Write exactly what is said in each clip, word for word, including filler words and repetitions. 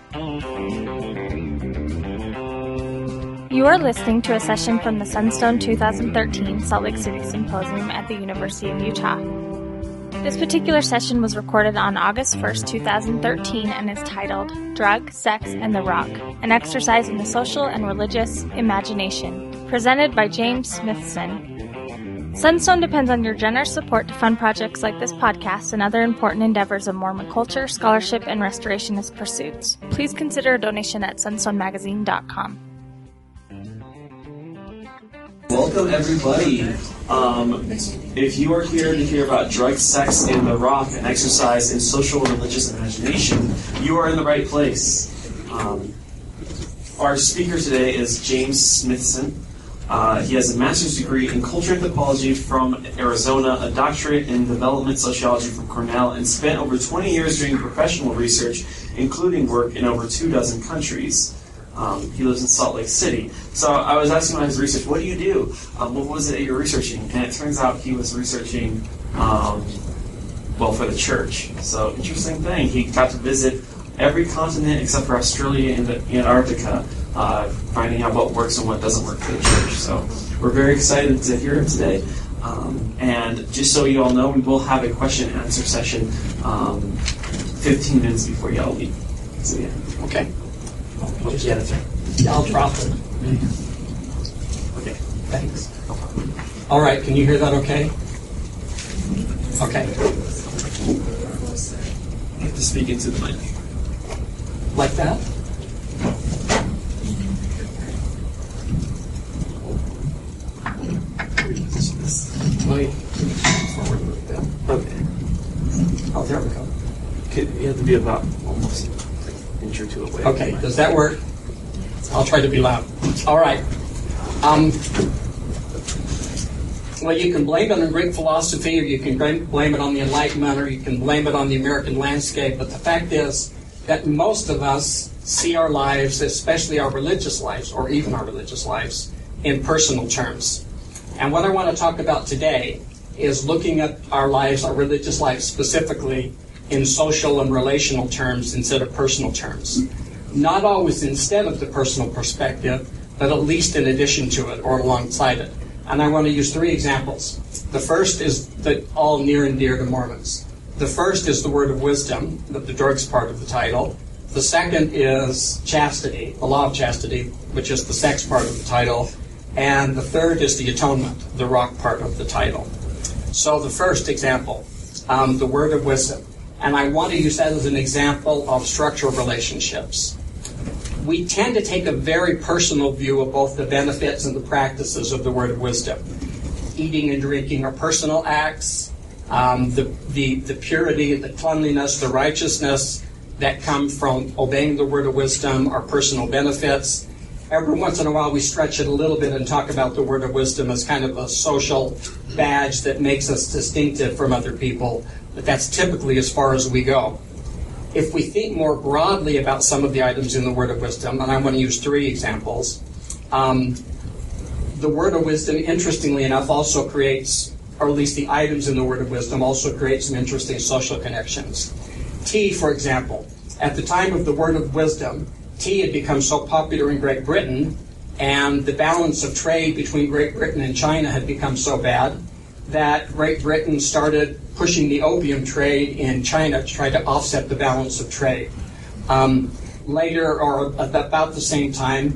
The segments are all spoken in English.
You are listening to a session from the Sunstone two thousand thirteen Salt Lake City Symposium at the University of Utah. This particular session was recorded on August first, two thousand thirteen and is titled Drug, Sex, and the Rock, an exercise in the social and religious imagination, presented by James Smithson. Sunstone depends on your generous support to fund projects like this podcast and other important endeavors of Mormon culture, scholarship, and restorationist pursuits. Please consider a donation at sunstone magazine dot com. Welcome, everybody. Um, if you are here to hear about Drug, Sex, and the Rock, an exercise in social and religious imagination, you are in the right place. Um, our speaker today is James Smithson. Uh, he has a master's degree in culture anthropology from Arizona, a doctorate in development sociology from Cornell, and spent over twenty years doing professional research, including work in over two dozen countries. Um, he lives in Salt Lake City. So I was asking about his research, what do you do? Um, what was it that you're researching? And it turns out he was researching, um, well, for the church. So interesting thing. He got to visit every continent except for Australia and Antarctica, uh, finding out what works and what doesn't work for the church. So we're very excited to hear him today. Um, and just so you all know, we will have a question and answer session um, fifteen minutes before y'all leave. So yeah. Okay. I'll just get it there. I'll drop it. Okay. Thanks. All right. Can you hear that okay? Okay. You have to speak into the mic. Like that? Wait. Forward a little bit. Okay. Oh, there we go. You have to be about almost an inch or two away. Okay. Does that work? I'll try to be loud. All right. Um, well, you can blame it on Greek philosophy, or you can blame it on the Enlightenment, or you can blame it on the American landscape. But the fact is that most of us see our lives, especially our religious lives, or even our religious lives, in personal terms. And what I want to talk about today is looking at our lives, our religious lives specifically, in social and relational terms instead of personal terms. Not always instead of the personal perspective, but at least in addition to it or alongside it. And I want to use three examples. The first is the, all near and dear to Mormons. The first is the word of wisdom, the, the drugs part of the title. The second is chastity, the law of chastity, which is the sex part of the title. And the third is the atonement, the rock part of the title. So the first example, um, the word of wisdom. And I want to use that as an example of structural relationships. We tend to take a very personal view of both the benefits and the practices of the word of wisdom. Eating and drinking are personal acts. Um, the, the, the purity, the cleanliness, the righteousness that come from obeying the word of wisdom are personal benefits. Every once in a while we stretch it a little bit and talk about the word of wisdom as kind of a social badge that makes us distinctive from other people, but that's typically as far as we go. If we think more broadly about some of the items in the word of wisdom, and I want to use three examples, um, the word of wisdom, interestingly enough, also creates, or at least the items in the word of wisdom also create some interesting social connections. Tea, for example. At the time of the word of wisdom, tea had become so popular in Great Britain, and the balance of trade between Great Britain and China had become so bad that Great Britain started pushing the opium trade in China to try to offset the balance of trade. Um, later, or about the same time,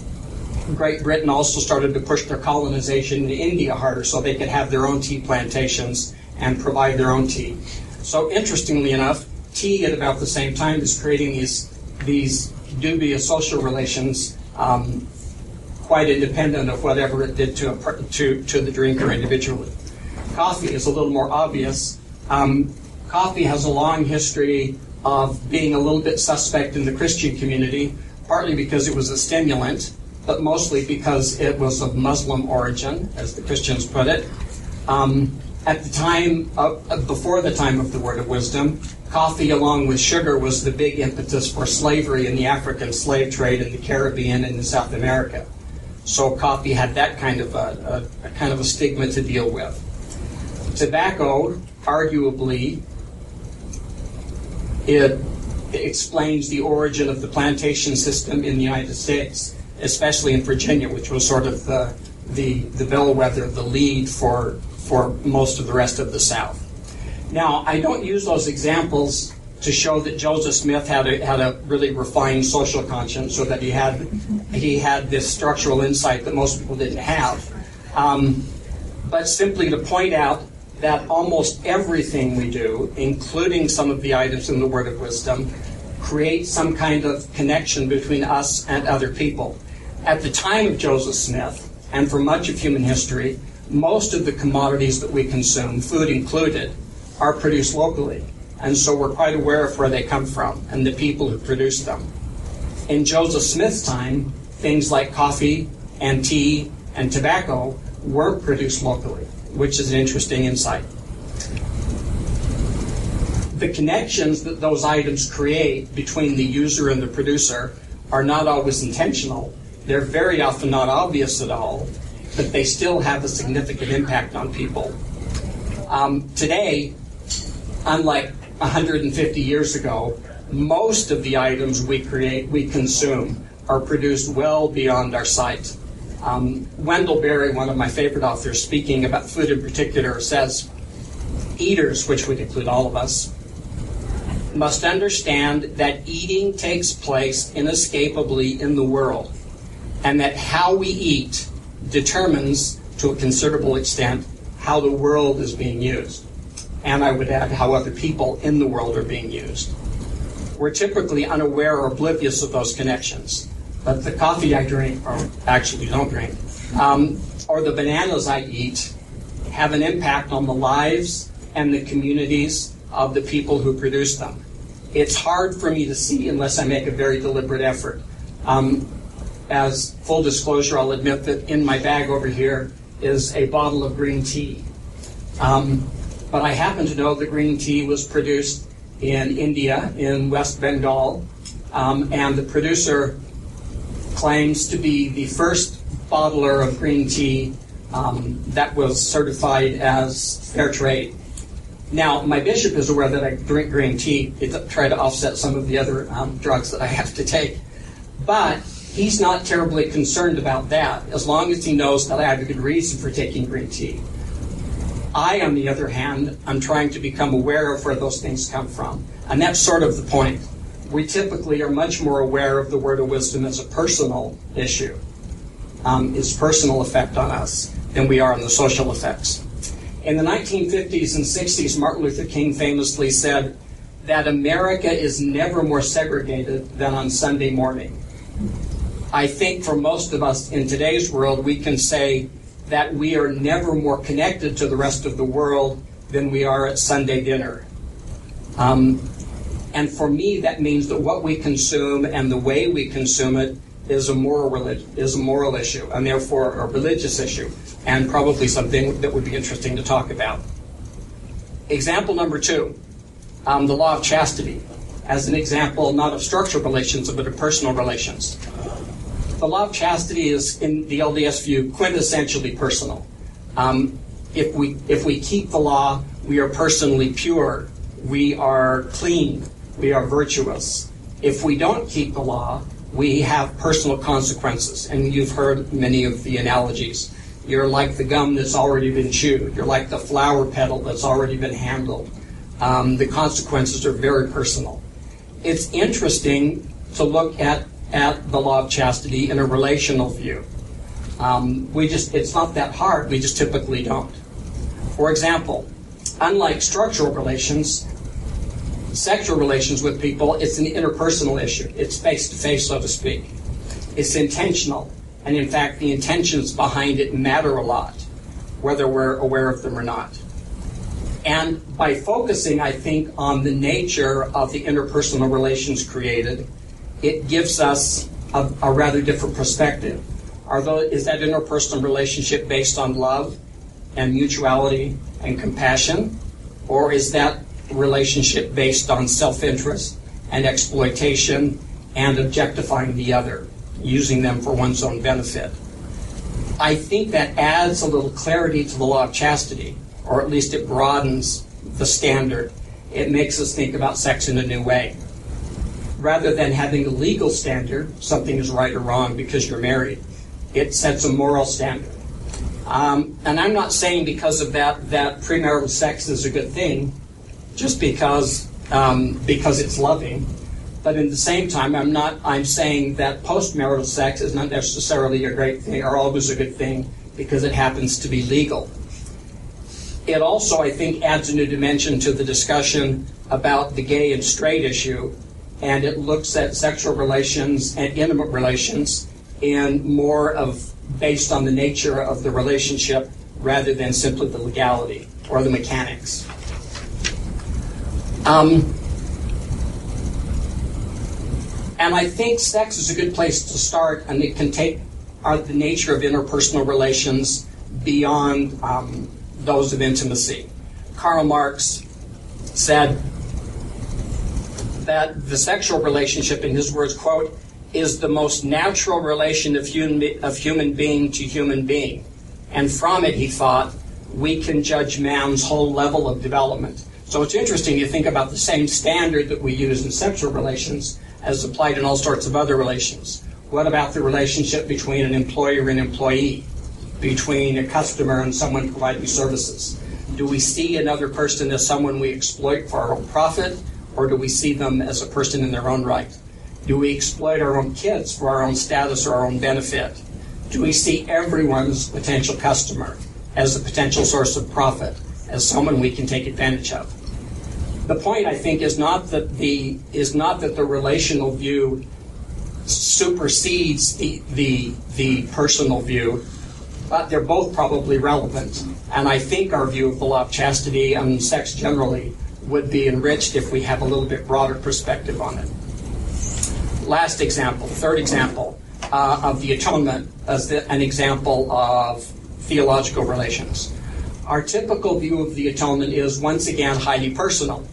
Great Britain also started to push their colonization into India harder so they could have their own tea plantations and provide their own tea. So interestingly enough, tea at about the same time is creating these, these dubious social relations, um, quite independent of whatever it did to, a, to, to the drinker individually. Coffee is a little more obvious. Um, coffee has a long history of being a little bit suspect in the Christian community, partly because it was a stimulant, but mostly because it was of Muslim origin, as the Christians put it. Um, at the time, of, uh, before the time of the word of wisdom, coffee along with sugar was the big impetus for slavery in the African slave trade in the Caribbean and in South America. So coffee had that kind of a, a, a kind of a stigma to deal with. Tobacco, arguably, it explains the origin of the plantation system in the United States, especially in Virginia, which was sort of the the, the bellwether, the lead for for most of the rest of the South. Now, I don't use those examples to show that Joseph Smith had a had a really refined social conscience, or that he had he had this structural insight that most people didn't have, um, but simply to point out that almost everything we do, including some of the items in the Word of Wisdom, create some kind of connection between us and other people. At the time of Joseph Smith, and for much of human history, most of the commodities that we consume, food included, are produced locally. And so we're quite aware of where they come from and the people who produce them. In Joseph Smith's time, things like coffee and tea and tobacco weren't produced locally, which is an interesting insight. The connections that those items create between the user and the producer are not always intentional. They're very often not obvious at all, but they still have a significant impact on people. Um, today, unlike one hundred fifty years ago, most of the items we create, we consume, are produced well beyond our sight. Um, Wendell Berry, one of my favorite authors, speaking about food in particular, says, eaters, which would include all of us, must understand that eating takes place inescapably in the world, and that how we eat determines, to a considerable extent, how the world is being used. And I would add how other people in the world are being used. We're typically unaware or oblivious of those connections. But the coffee I drink, or actually don't drink, um, or the bananas I eat, have an impact on the lives and the communities of the people who produce them. It's hard for me to see unless I make a very deliberate effort. Um, as full disclosure, I'll admit that in my bag over here is a bottle of green tea. Um, but I happen to know that green tea was produced in India, in West Bengal, um, and the producer claims to be the first bottler of green tea um, that was certified as fair trade. Now, my bishop is aware that I drink green tea to try to offset some of the other um, drugs that I have to take. But he's not terribly concerned about that, as long as he knows that I have a good reason for taking green tea. I, on the other hand, am trying to become aware of where those things come from. And that's sort of the point. We typically are much more aware of the word of wisdom as a personal issue, um, its personal effect on us, than we are on the social effects. In the nineteen fifties and sixties, Martin Luther King famously said that America is never more segregated than on Sunday morning. I think for most of us in today's world, we can say that we are never more connected to the rest of the world than we are at Sunday dinner. Um, and for me, that means that what we consume and the way we consume it is a moral relig- is a moral issue, and therefore a religious issue, and probably something that would be interesting to talk about. Example number two, um, the law of chastity, as an example not of structural relations, but of personal relations. The law of chastity is, in the L D S view, quintessentially personal. Um, if we if we keep the law, we are personally pure, we are clean, we are virtuous. If we don't keep the law, we have personal consequences, and you've heard many of the analogies. You're like the gum that's already been chewed. You're like the flower petal that's already been handled. Um, the consequences are very personal. It's interesting to look at, at the law of chastity in a relational view. Um, we just it's not that hard. We just typically don't. For example, unlike structural relations, sexual relations with people, it's an interpersonal issue. It's face-to-face, so to speak. It's intentional. And in fact, the intentions behind it matter a lot, whether we're aware of them or not. And by focusing, I think, on the nature of the interpersonal relations created, it gives us a, a rather different perspective. Are those, is that interpersonal relationship based on love and mutuality and compassion? Or is that relationship based on self-interest and exploitation and objectifying the other, using them for one's own benefit? I think that adds a little clarity to the law of chastity, or at least it broadens the standard. It makes us think about sex in a new way. rather than having a legal standard, something is right or wrong because you're married. It sets a moral standard. Um, and I'm not saying because of that that premarital sex is a good thing, just because um, because it's loving. But at the same time, I'm not. I'm saying that postmarital sex is not necessarily a great thing or always a good thing because it happens to be legal. It also, I think, adds a new dimension to the discussion about the gay and straight issue, and it looks at sexual relations and intimate relations in more of based on the nature of the relationship rather than simply the legality or the mechanics. Um, and I think sex is a good place to start, and it can take our, the nature of interpersonal relations beyond um, those of intimacy. Karl Marx said that the sexual relationship, in his words, quote, is the most natural relation of human, of human being to human being. And from it, he thought, we can judge man's whole level of development. So it's interesting, you think about the same standard that we use in sexual relations as applied in all sorts of other relations. What about the relationship between an employer and employee, between a customer and someone providing services? Do we see another person as someone we exploit for our own profit, or do we see them as a person in their own right? Do we exploit our own kids for our own status or our own benefit? Do we see everyone's potential customer as a potential source of profit, as someone we can take advantage of? The point, I think, is not that the is not that the relational view supersedes the the, the personal view, but they're both probably relevant. And I think our view of the law of chastity and sex generally would be enriched if we have a little bit broader perspective on it. Last example, third example uh, of the atonement as the, an example of theological relations. Our typical view of the atonement is, once again, highly personal.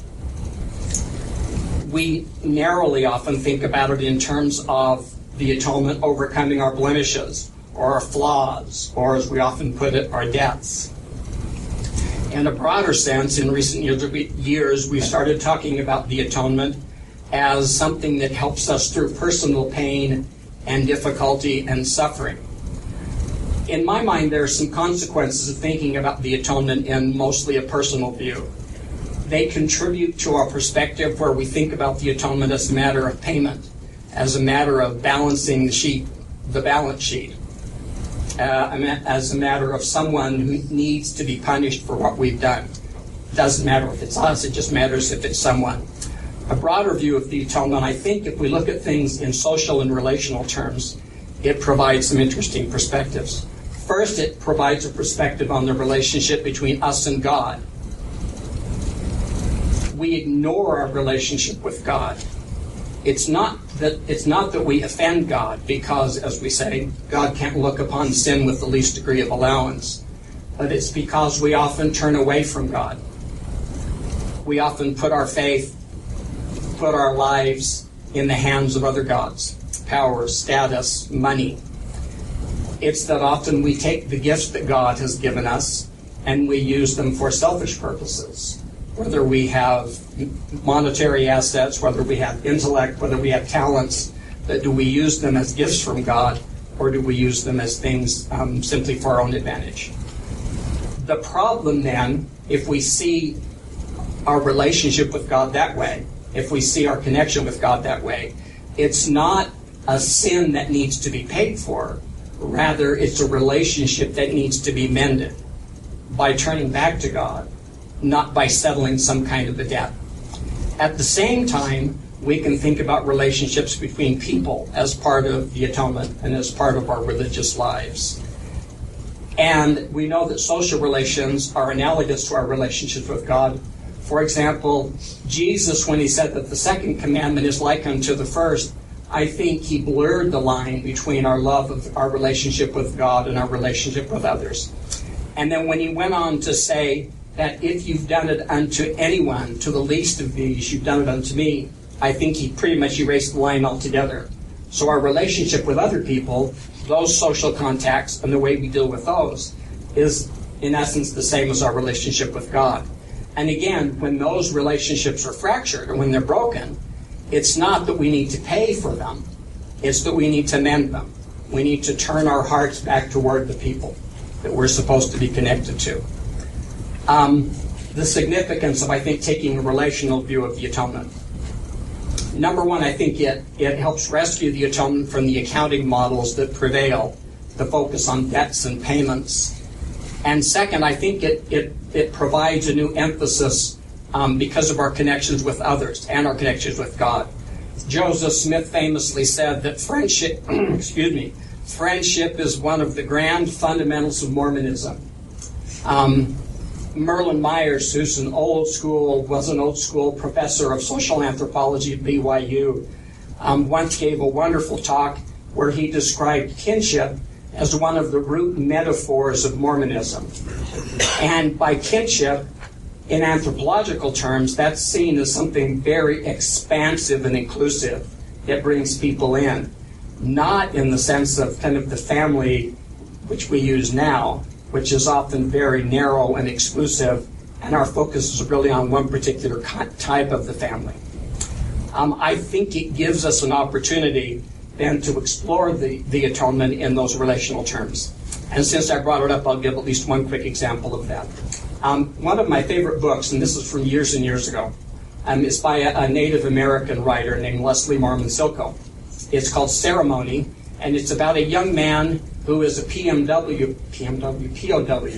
We narrowly often think about it in terms of the atonement overcoming our blemishes or our flaws, or as we often put it, our debts. In a broader sense, in recent years, we've started talking about the atonement as something that helps us through personal pain and difficulty and suffering. In my mind, there are some consequences of thinking about the atonement in mostly a personal view. They contribute to our perspective where we think about the atonement as a matter of payment, as a matter of balancing the sheet, the balance sheet, uh, as a matter of someone who needs to be punished for what we've done. It doesn't matter if it's us, it just matters if it's someone. A broader view of the atonement, I think if we look at things in social and relational terms, it provides some interesting perspectives. First, it provides a perspective on the relationship between us and God. We ignore our relationship with God. It's not that it's not that we offend God because, as we say, God can't look upon sin with the least degree of allowance, but it's because we often turn away from God. We often put our faith, put our lives in the hands of other gods, power, status, money. It's that often we take the gifts that God has given us and we use them for selfish purposes. Whether we have monetary assets, whether we have intellect, whether we have talents, that do we use them as gifts from God, or do we use them as things um, simply for our own advantage? The problem then, if we see our relationship with God that way, if we see our connection with God that way, it's not a sin that needs to be paid for. Rather, it's a relationship that needs to be mended by turning back to God, not by settling some kind of a debt. At the same time, we can think about relationships between people as part of the atonement and as part of our religious lives. And we know that social relations are analogous to our relationship with God. For example, Jesus, when he said that the second commandment is like unto the first, I think he blurred the line between our love of our relationship with God and our relationship with others. And then when he went on to say that if you've done it unto anyone, to the least of these, you've done it unto me, I think he pretty much erased the line altogether. So our relationship with other people, those social contacts and the way we deal with those, is in essence the same as our relationship with God. And again, when those relationships are fractured or when they're broken, It's not that we need to pay for them. It's that we need to mend them. We need to turn our hearts back toward the people that we're supposed to be connected to. Um, the significance of, I think, taking a relational view of the atonement. Number one, I think it, it helps rescue the atonement from the accounting models that prevail, the focus on debts and payments. And second, I think it, it, it provides a new emphasis um, because of our connections with others and our connections with God. Joseph Smith famously said that friendship, excuse me, friendship is one of the grand fundamentals of Mormonism. Um, Merlin Myers, who's an old school, was an old school professor of social anthropology at B Y U, um, once gave a wonderful talk where he described kinship as one of the root metaphors of Mormonism. And by kinship, in anthropological terms, that's seen as something very expansive and inclusive. It brings people in, not in the sense of kind of the family which we use now, which is often very narrow and exclusive, and our focus is really on one particular type of the family. Um, I think it gives us an opportunity then to explore the, the atonement in those relational terms. And since I brought it up, I'll give at least one quick example of that. Um, one of my favorite books, and this is from years and years ago, um, is by a, a Native American writer named Leslie Marmon Silko. It's called Ceremony, and it's about a young man who is a P M W, P M W, P O W.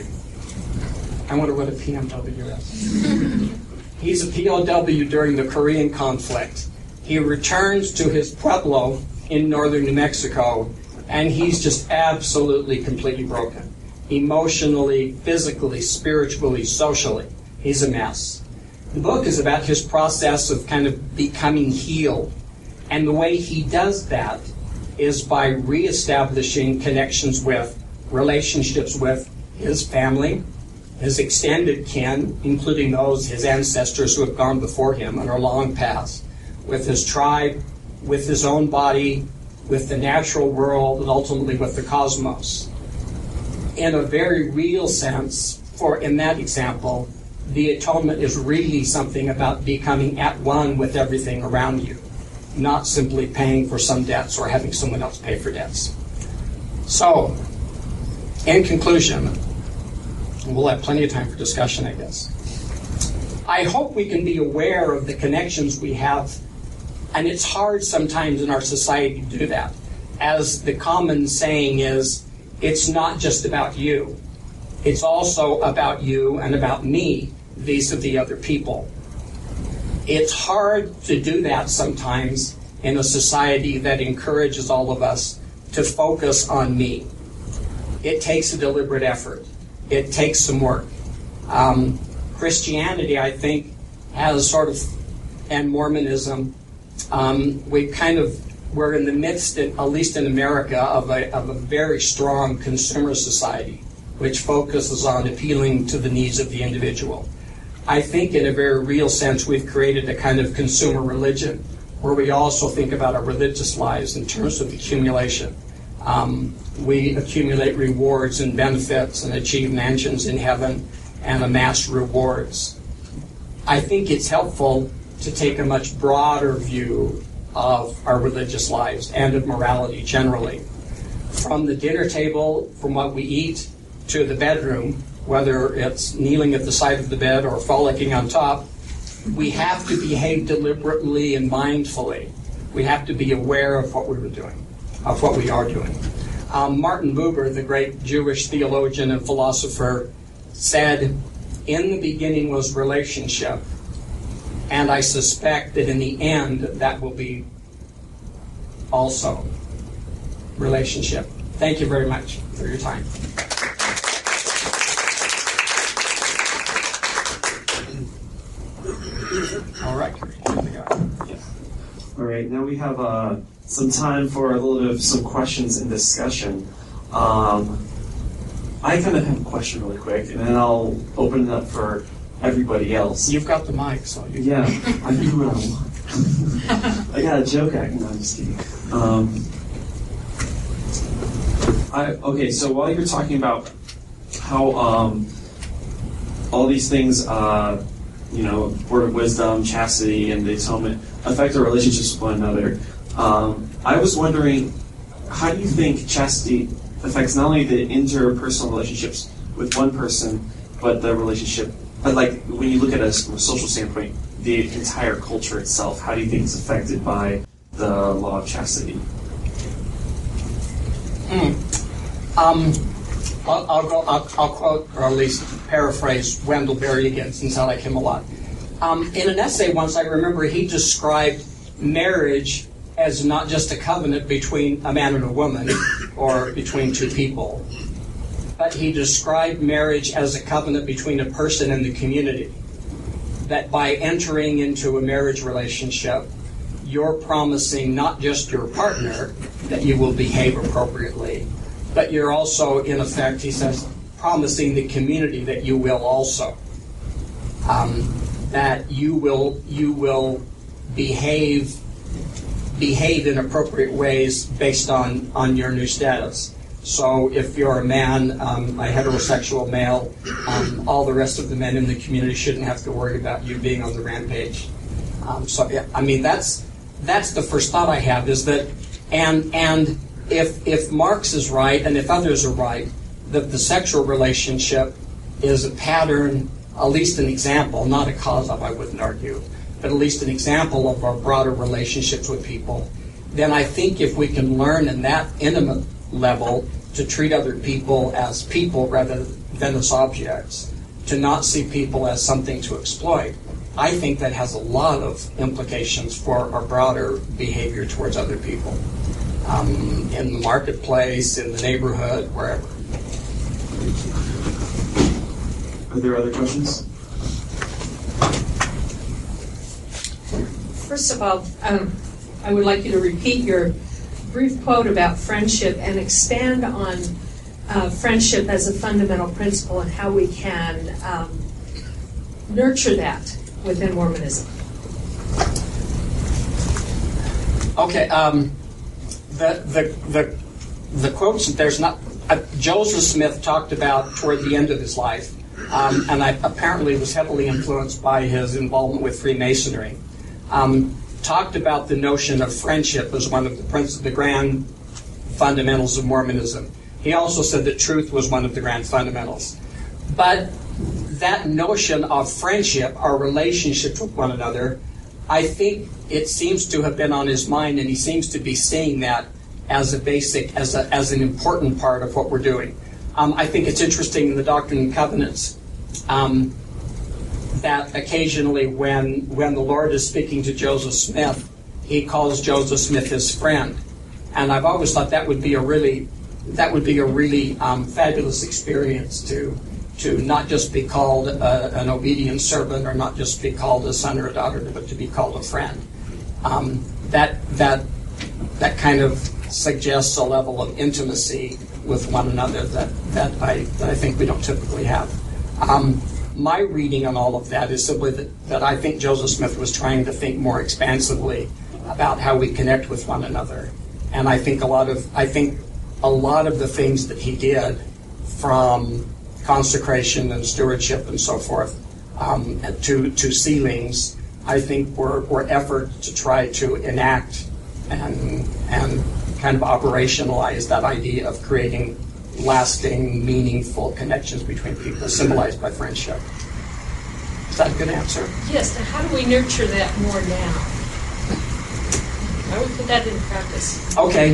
I wonder what a P M W is. He's a P O W during the Korean conflict. He returns to his pueblo in northern New Mexico, and he's just absolutely, completely broken. Emotionally, physically, spiritually, socially. He's a mess. The book is about his process of kind of becoming healed. And the way he does that is by reestablishing connections with, relationships with his family, his extended kin, including those, his ancestors who have gone before him and are long past, with his tribe, with his own body, with the natural world, and ultimately with the cosmos. In a very real sense, for in that example, the atonement is really something about becoming at one with everything around you, not simply paying for some debts or having someone else pay for debts. So, in conclusion, we'll have plenty of time for discussion, I guess. I hope we can be aware of the connections we have, and it's hard sometimes in our society to do that. As the common saying is, it's not just about you. It's also about you and about me vis-a-vis other people. It's hard to do that sometimes in a society that encourages all of us to focus on me. It takes a deliberate effort. It takes some work. Um, Christianity, I think, has sort of, and Mormonism, um, we kind of, we're in the midst, at least in America, of a, of a very strong consumer society, which focuses on appealing to the needs of the individual. I think in a very real sense, we've created a kind of consumer religion where we also think about our religious lives in terms of accumulation. Um, we accumulate rewards and benefits and achieve mansions in heaven and amass rewards. I think it's helpful to take a much broader view of our religious lives and of morality generally. From the dinner table, from what we eat, to the bedroom, whether it's kneeling at the side of the bed or frolicking on top, we have to behave deliberately and mindfully. We have to be aware of what we were doing, of what we are doing. Um, Martin Buber, the great Jewish theologian and philosopher, said, "In the beginning was relationship, and I suspect that in the end that will be also relationship." Thank you very much for your time. All right. Yeah. All right. Now we have uh, some time for a little bit of some questions and discussion. Um, I kind of have a question really quick, and then I'll open it up for everybody else. You've got the mic, so you yeah, I can do what I want. I got a joke act. No, I'm just kidding. Um, I, okay, so while you're talking about how um, all these things, uh, you know, word of wisdom, chastity, and the atonement, affect our relationships with one another. Um, I was wondering, how do you think chastity affects not only the interpersonal relationships with one person, but the relationship, but like when you look at it from a social standpoint, the entire culture itself, how do you think it's affected by the law of chastity? Mm. Um, I'll, I'll, go, I'll, I'll quote, or at least paraphrase, Wendell Berry again, since I like him a lot. Um, in an essay once, I remember he described marriage as not just a covenant between a man and a woman, or between two people, but he described marriage as a covenant between a person and the community. That by entering into a marriage relationship, you're promising not just your partner that you will behave appropriately, but you're also, in effect, he says, promising the community that you will also. Um, that you will you will behave behave in appropriate ways based on, on your new status. So if you're a man, um, a heterosexual male, um, all the rest of the men in the community shouldn't have to worry about you being on the rampage. Um, so yeah, I mean that's that's the first thought I have is that, and and if if Marx is right and if others are right, that the sexual relationship is a pattern, at least an example, not a cause of, I wouldn't argue, but at least an example of our broader relationships with people, then I think if we can learn in that intimate level to treat other people as people rather than as objects, to not see people as something to exploit, I think that has a lot of implications for our broader behavior towards other people, um, in the marketplace, in the neighborhood, wherever. Are there other questions? First of all, um, I would like you to repeat your brief quote about friendship and expand on uh, friendship as a fundamental principle and how we can um, nurture that within Mormonism. Okay, um, the the the the quotes. There's not. Uh, Joseph Smith talked about toward the end of his life, um, and I apparently was heavily influenced by his involvement with Freemasonry. Um, talked about the notion of friendship as one of the princi- the grand fundamentals of Mormonism. He also said that truth was one of the grand fundamentals. But that notion of friendship, our relationship with one another, I think it seems to have been on his mind, and he seems to be seeing that as a basic, as a, as an important part of what we're doing. Um, I think it's interesting in the Doctrine and Covenants um, that occasionally when when the Lord is speaking to Joseph Smith, he calls Joseph Smith his friend. And I've always thought that would be a really that would be a really um, fabulous experience to to not just be called a, an obedient servant or not just be called a son or a daughter, but to be called a friend. Um, that that that kind of suggests a level of intimacy with one another that, that I that I think we don't typically have. Um, my reading on all of that is simply that, that I think Joseph Smith was trying to think more expansively about how we connect with one another. And I think a lot of I think a lot of the things that he did, from consecration and stewardship and so forth, um, to to sealings, I think were, were efforts to try to enact and and kind of operationalize that idea of creating lasting, meaningful connections between people, symbolized by friendship. Is that a good answer? Yes, and how do we nurture that more now? How do we put that into practice? Okay.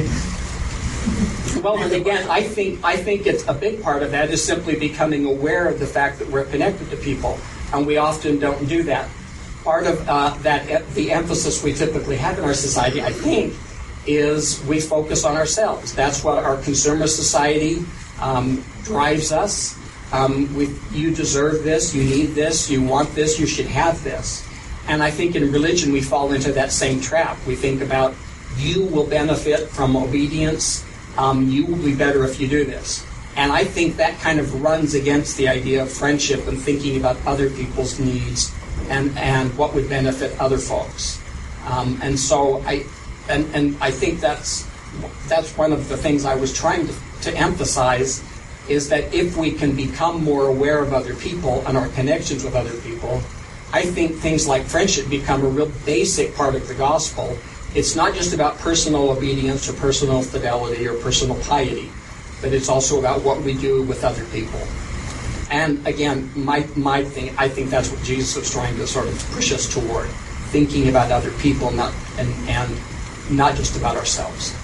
Well, and again, I think I think it's a big part of that is simply becoming aware of the fact that we're connected to people, and we often don't do that. Part of uh, that, the emphasis we typically have in our society, I think, is we focus on ourselves. That's what our consumer society um, drives us. Um, we, you deserve this, you need this, you want this, you should have this. And I think in religion we fall into that same trap. We think about, you will benefit from obedience, um, you will be better if you do this. And I think that kind of runs against the idea of friendship and thinking about other people's needs and, and what would benefit other folks. Um, and so I... And, and I think that's that's one of the things I was trying to, to emphasize, is that if we can become more aware of other people and our connections with other people, I think things like friendship become a real basic part of the gospel. It's not just about personal obedience or personal fidelity or personal piety, but it's also about what we do with other people. And again, my my thing, I think that's what Jesus was trying to sort of push us toward, thinking about other people, not and and not just about ourselves.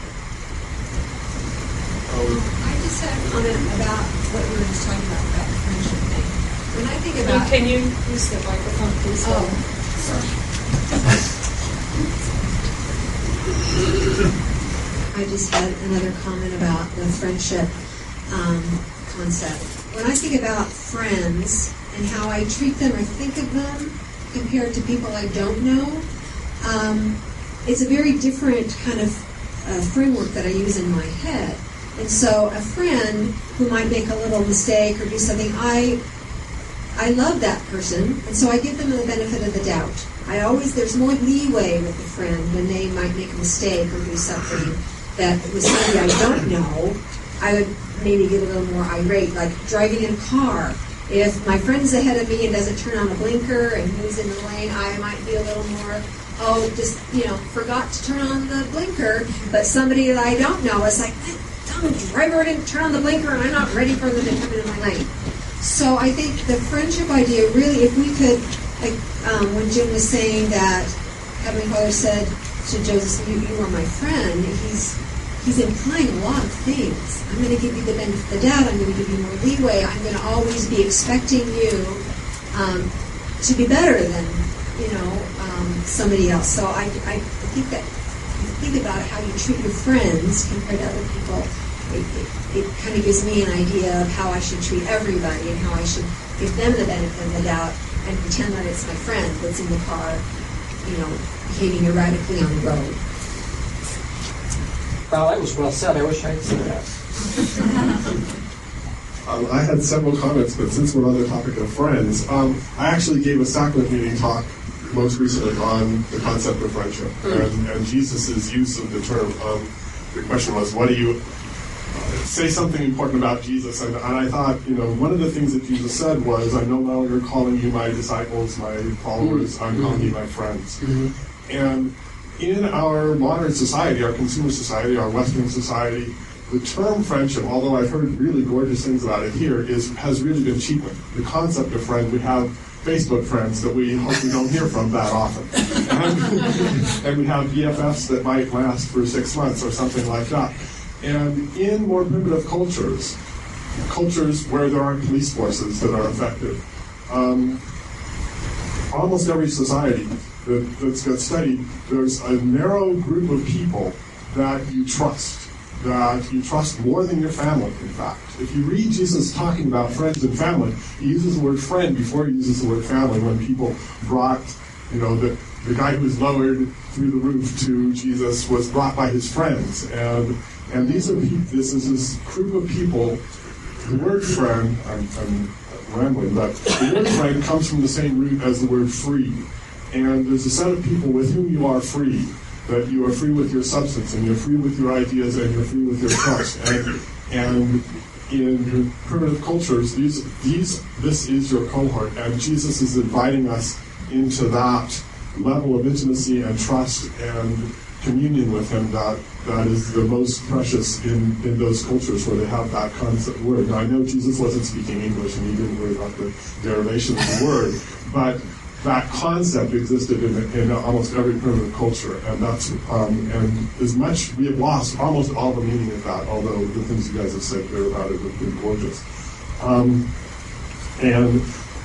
I just had a comment about what we were just talking about, about the friendship thing. When I think about... Can you use the microphone, please? Oh, sorry. I just had another comment about the friendship um, concept. When I think about friends and how I treat them or think of them compared to people I don't know, um, it's a very different kind of uh, framework that I use in my head. And so a friend who might make a little mistake or do something, I I love that person, and so I give them the benefit of the doubt. I always, there's more leeway with a friend when they might make a mistake or do something that was somebody I don't know. I would maybe get a little more irate, like driving in a car. If my friend's ahead of me and doesn't turn on a blinker and moves in the lane, I might be a little more, oh, just, you know, forgot to turn on the blinker. But somebody that I don't know is like, the driver didn't turn on the blinker and I'm not ready for them to come into my lane. So I think the friendship idea, really, if we could, like um, when Jim was saying that Heavenly Father said to Joseph, you, you are my friend, he's he's implying a lot of things. I'm going to give you the benefit of the doubt, I'm going to give you more leeway, I'm going to always be expecting you um, to be better than, you know, um, somebody else. So I, I think that you think about how you treat your friends compared to other people, it, it, it kind of gives me an idea of how I should treat everybody and how I should give them the benefit of the doubt and pretend that it's my friend that's in the car, you know, behaving erratically on the road. Well, that was well said. I wish I had said that. um, I had several comments, but since we're on the topic of friends, um, I actually gave a sacrament meeting talk most recently on the concept of friendship mm. and, and Jesus' use of the term. Um, the question was, what do you uh, say something important about Jesus? And, and I thought, you know, one of the things that Jesus said was, I'm no longer calling you my disciples, my followers, I'm mm-hmm. calling you my friends. Mm-hmm. And in our modern society, our consumer society, our Western society, the term friendship, although I've heard really gorgeous things about it here, is has really been cheapened. The concept of friend, we have Facebook friends that we hope we don't hear from that often. And, and we have B F Fs that might last for six months or something like that. And in more primitive cultures, cultures where there aren't police forces that are effective, um, almost every society that, that's got studied, there's a narrow group of people that you trust. That you trust more than your family, in fact. If you read Jesus talking about friends and family, he uses the word friend before he uses the word family. When people brought, you know, the, the guy who was lowered through the roof to Jesus was brought by his friends. And and these are this is this group of people. The word friend, I'm, I'm rambling, but the word friend comes from the same root as the word free. And there's a set of people with whom you are free. That you are free with your substance, and you're free with your ideas, and you're free with your trust. And, and in primitive cultures, these, these, this is your cohort, and Jesus is inviting us into that level of intimacy and trust and communion with him that, that is the most precious in, in those cultures where they have that concept word. Now, I know Jesus wasn't speaking English, and he didn't worry about the derivation of the word, but that concept existed in, in almost every primitive culture, and that's um, and as much we have lost almost all the meaning of that. Although the things you guys have said there about it have been gorgeous, um, and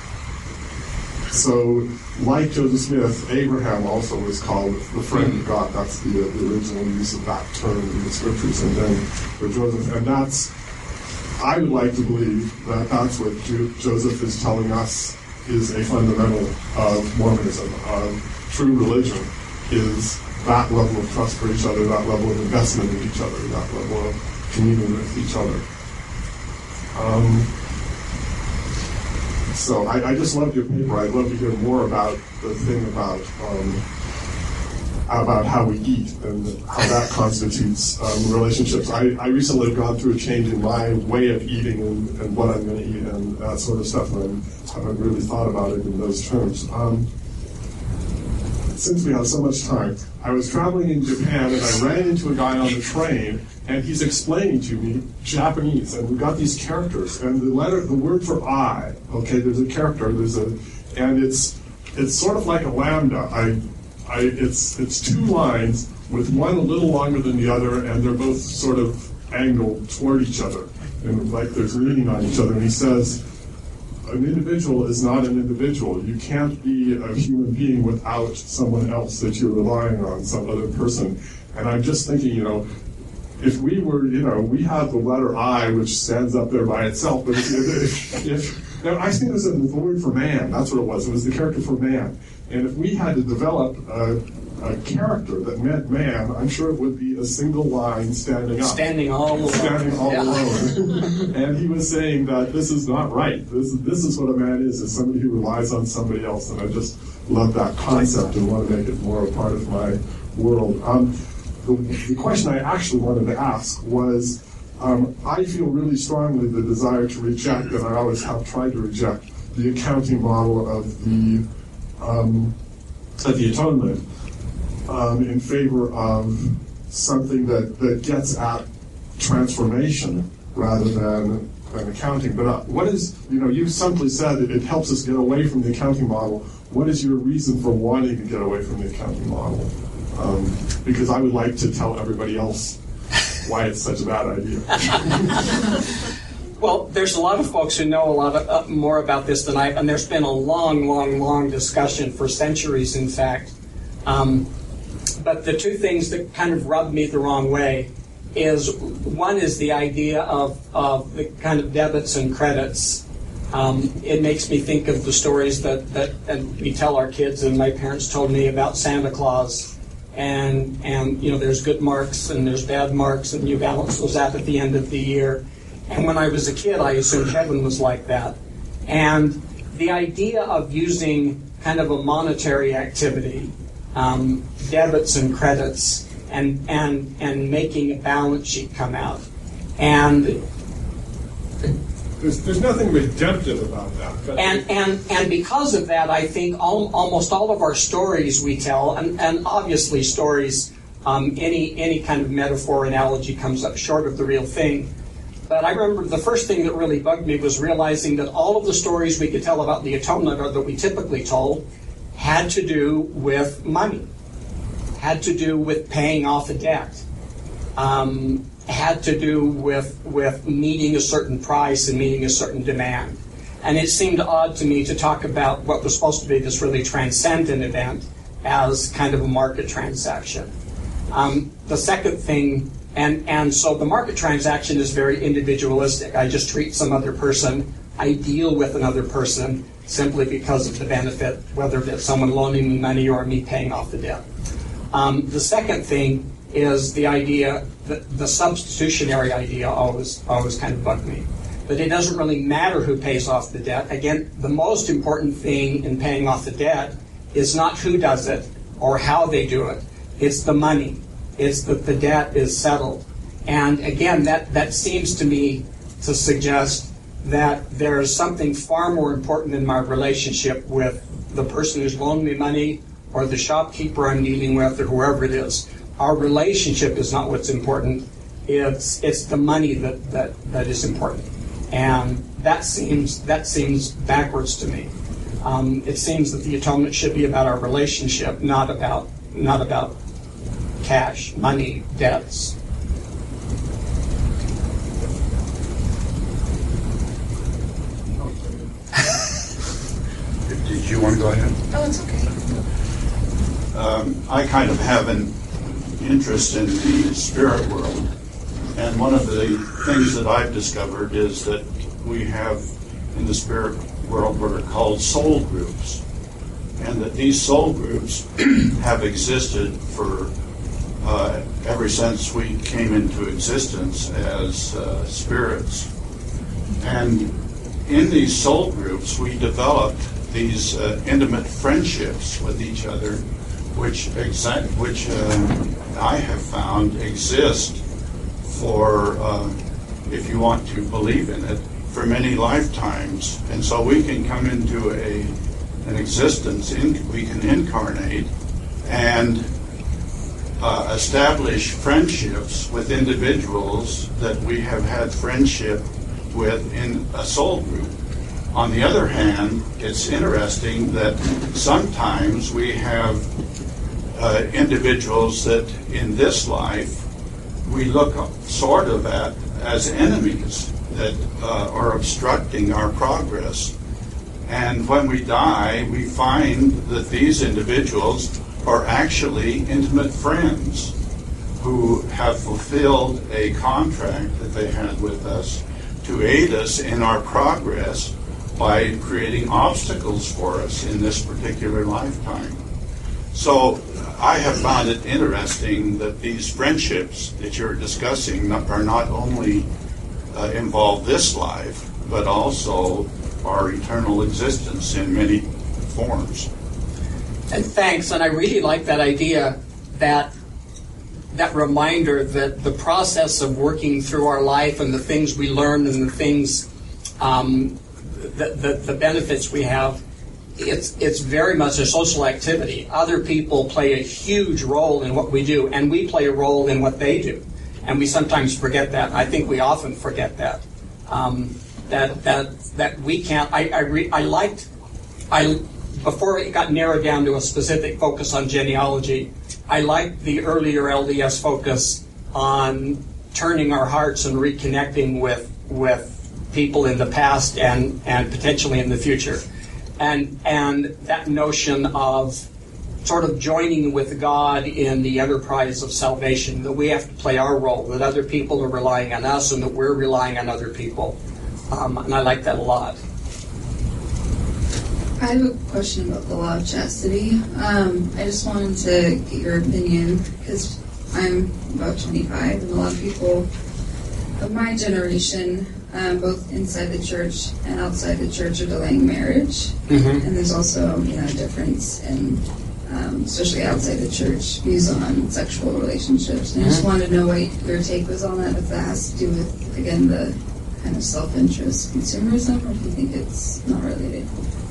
so like Joseph Smith, Abraham also was called the friend of God. That's the, uh, the original use of that term in the scriptures, and then for Joseph, and that's I would like to believe that that's what Jo- Joseph is telling us. Is a fundamental of Mormonism. Um, true religion is that level of trust for each other, that level of investment in each other, that level of communion with each other. Um, so I, I just loved your paper. I'd love to hear more about the thing about um, about how we eat and how that constitutes um, relationships. I, I recently have gone through a change in my way of eating and, and what I'm going to eat and that sort of stuff, and I haven't really thought about it in those terms. Um, since we have so much time, I was traveling in Japan and I ran into a guy on the train, and he's explaining to me Japanese, and we've got these characters, and the letter, the word for I, okay, there's a character, there's a, and it's it's sort of like a lambda. I, I, it's it's two lines with one a little longer than the other, and they're both sort of angled toward each other, and like there's leaning on each other. And he says, an individual is not an individual. You can't be a human being without someone else that you're relying on, some other person. And I'm just thinking, you know, if we were, you know, we have the letter I, which stands up there by itself, but if, if, if now I think it was the word for man, that's what it was, it was the character for man. And if we had to develop a, a character that meant man, I'm sure it would be a single line standing up. Standing all alone. Standing all yeah. alone. And he was saying that this is not right. This, this is what a man is, is somebody who relies on somebody else. And I just love that concept and want to make it more a part of my world. Um, The, the question I actually wanted to ask was, um, I feel really strongly the desire to reject, and I always have tried to reject, the accounting model of the um, of the atonement um, in favor of something that, that gets at transformation rather than, than accounting. But uh, what is, you know, you simply said that it helps us get away from the accounting model. What is your reason for wanting to get away from the accounting model? Um, because I would like to tell everybody else why it's such a bad idea. Well, there's a lot of folks who know a lot of, uh, more about this than I, and there's been a long, long, long discussion for centuries, in fact. Um, but the two things that kind of rub me the wrong way is, one is the idea of, of the kind of debits and credits. Um, it makes me think of the stories that, that and we tell our kids, and my parents told me about Santa Claus. And, and you know, there's good marks and there's bad marks, and you balance those out at the end of the year. And when I was a kid, I assumed heaven was like that. And the idea of using kind of a monetary activity, um, debits and credits, and, and, and making a balance sheet come out. And There's, there's nothing redemptive about that. But and, and and because of that, I think all, almost all of our stories we tell, and, and obviously stories, um, any any kind of metaphor, analogy comes up short of the real thing. But I remember the first thing that really bugged me was realizing that all of the stories we could tell about the atonement, or that we typically told, had to do with money, had to do with paying off a debt. Um, had to do with with meeting a certain price and meeting a certain demand. And it seemed odd to me to talk about what was supposed to be this really transcendent event as kind of a market transaction. Um, the second thing, and, and so the market transaction is very individualistic. I just treat some other person, I deal with another person simply because of the benefit, whether it's someone loaning me money or me paying off the debt. Um, the second thing is the idea, the, the substitutionary idea always always kind of bugged me. But it doesn't really matter who pays off the debt. Again, the most important thing in paying off the debt is not who does it or how they do it. It's the money. It's that the debt is settled. And again, that, that seems to me to suggest that there is something far more important in my relationship with the person who's loaned me money or the shopkeeper I'm dealing with or whoever it is. Our relationship is not what's important. It's it's the money that, that, that is important. And that seems that seems backwards to me. Um, it seems that the atonement should be about our relationship, not about not about cash, money, debts. Did you want to go ahead? Oh, it's okay. Um, I kind of have an interest in the spirit world, and one of the things that I've discovered is that we have in the spirit world what are called soul groups, and that these soul groups have existed for uh, ever since we came into existence as uh, spirits. And in these soul groups we developed these uh, intimate friendships with each other which exact which uh, I have found exist for, uh, if you want to believe in it, for many lifetimes. And so we can come into a an existence, in, we can incarnate and uh, establish friendships with individuals that we have had friendship with in a soul group. On the other hand, it's interesting that sometimes we have uh, individuals that in this life we look sort of at as enemies that uh, are obstructing our progress. And when we die, we find that these individuals are actually intimate friends who have fulfilled a contract that they had with us to aid us in our progress by creating obstacles for us in this particular lifetime. So I have found it interesting that these friendships that you're discussing are not only uh, involve this life, but also our eternal existence in many forms. And thanks, and I really like that idea, that that reminder that the process of working through our life and the things we learn and the things, um, the, the, the benefits we have, it's it's very much a social activity. Other people play a huge role in what we do, and we play a role in what they do. And we sometimes forget that. I think we often forget that. Um, that that that we can't. I I, re, I liked. I before it got narrowed down to a specific focus on genealogy. I liked the earlier L D S focus on turning our hearts and reconnecting with with people in the past and and potentially in the future, and and that notion of sort of joining with God in the enterprise of salvation, that we have to play our role, that other people are relying on us and that we're relying on other people. Um, and I like that a lot. I have a question about the law of chastity. Um, I just wanted to get your opinion, because I'm about twenty-five, and a lot of people of my generation, um, both inside the church and outside the church, are delaying marriage. Mm-hmm. And there's also, you know, a difference in Um, especially outside the church, views on sexual relationships. And I just wanted to know what your take was on that, if that has to do with, again, the kind of self-interest consumerism, or if you think it's not related.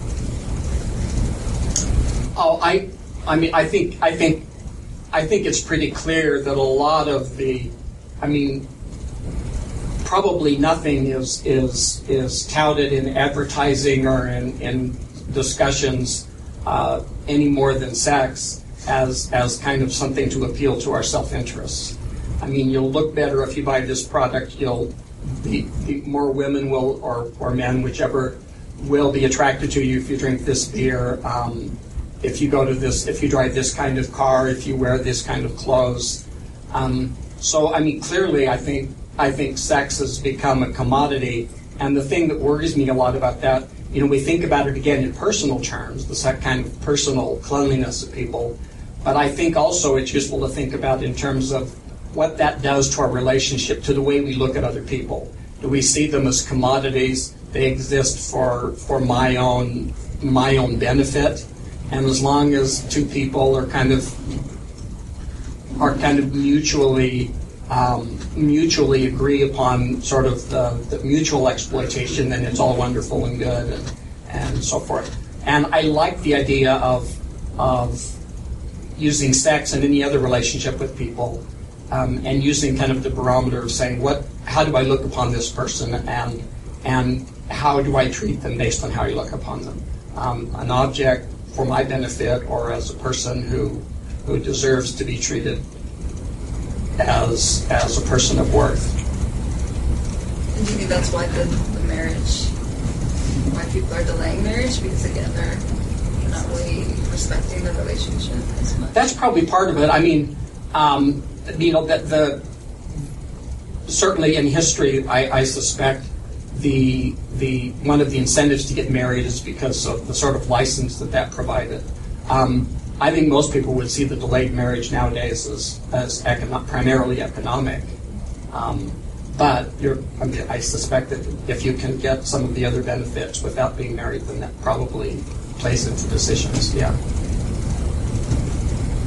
Oh, I, I mean, I think, I think, I think it's pretty clear that a lot of the, I mean, probably nothing is is is touted in advertising or in, in discussions Uh, any more than sex as as kind of something to appeal to our self-interest. I mean, you'll look better if you buy this product. You'll be, be more women will or or men, whichever, will be attracted to you if you drink this beer. Um, if you go to this, if you drive this kind of car, if you wear this kind of clothes. Um, so, I mean, clearly, I think I think sex has become a commodity, and the thing that worries me a lot about that. You know, we think about it again in personal terms, the kind of personal cleanliness of people. But I think also it's useful to think about in terms of what that does to our relationship, to the way we look at other people. Do we see them as commodities? They exist for for my own my own benefit, and as long as two people are kind of are kind of mutually. Um, mutually agree upon sort of the, the mutual exploitation, then it's all wonderful and good and, and so forth. And I like the idea of of using sex and any other relationship with people um, and using kind of the barometer of saying, what, how do I look upon this person, and and how do I treat them based on how I look upon them? Um, an object for my benefit, or as a person who who deserves to be treated as as a person of worth. And do you think that's why the, the marriage, why people are delaying marriage? Because again, they're not really respecting the relationship as much. That's probably part of it. I mean, um, you know, that the certainly in history, I, I suspect the the one of the incentives to get married is because of the sort of license that that provided. Um, I think most people would see the delayed marriage nowadays as, as econo- primarily economic. Um, but you're, I, mean, I suspect that if you can get some of the other benefits without being married, then that probably plays into decisions, yeah.